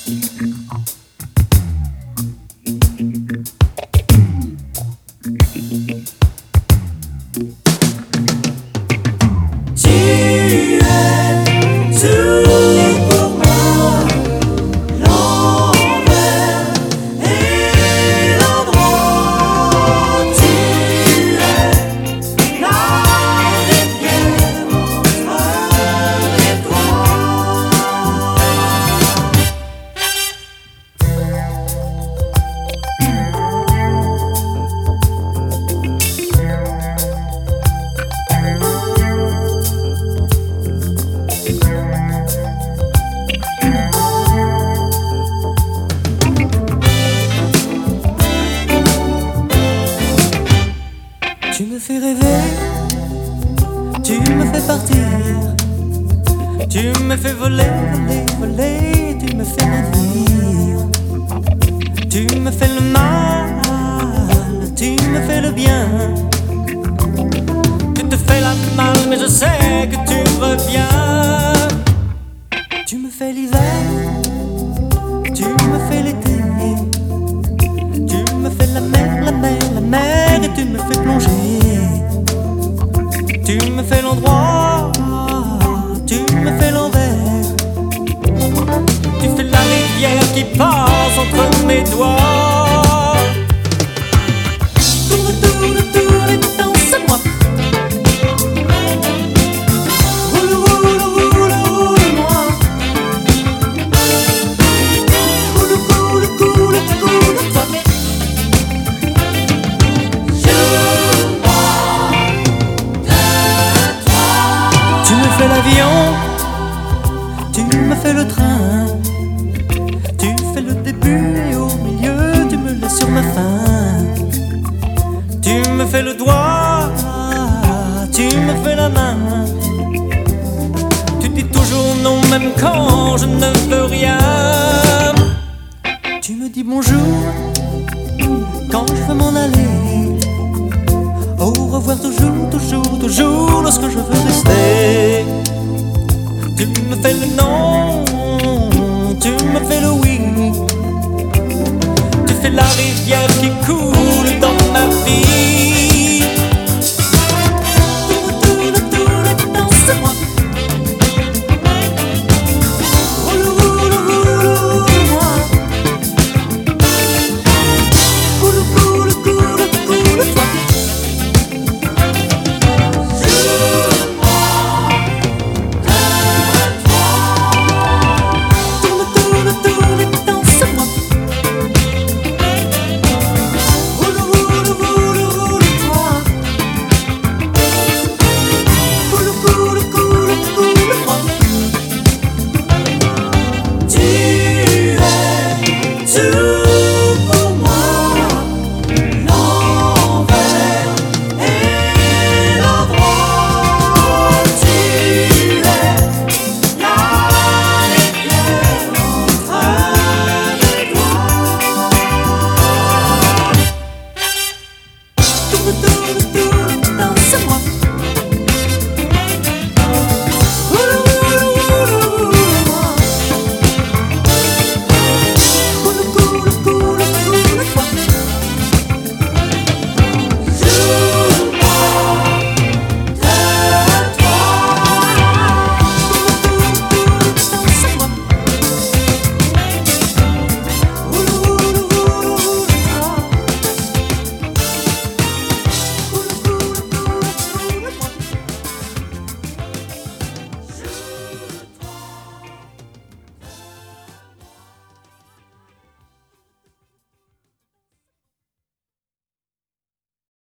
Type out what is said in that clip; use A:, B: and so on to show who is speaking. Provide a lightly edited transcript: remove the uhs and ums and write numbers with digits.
A: Tu me fais rêver, tu me fais partir, tu me fais voler, voler, voler, tu me fais navire, tu me fais le mal, tu me fais le bien. Tu te fais la malle, mais je sais que tu reviens. Tu me fais l'hiver, tu me fais l'été, tu me fais la mer, la mer, la mer, et tu me fais plonger. Tu me fais l'endroit, tu me fais l'envers. Tu fais la rivière qui passe entre mes doigts. Tourne, tourne, tourne et danse-moi. Roule, roule, roule, roule-moi. Coule, coule, coule, coule-toi. Tu me fais l'avion, tu me fais le train, tu fais le début et au milieu tu me laisses sur ma faim. Tu me fais le doigt, tu me fais la main. Tu dis toujours non même quand je ne veux rien. Tu me dis bonjour quand je veux m'en aller. Au revoir toujours, toujours, toujours lorsque je veux rester. Tu me fais le non, tu me fais le oui. Tu fais la rivière qui coule dans ma vie. Tourne, tourne, tourne, danse-moi. Roule, roule, roule, roule-moi. Coule, coule, coule, coule-toi. Tu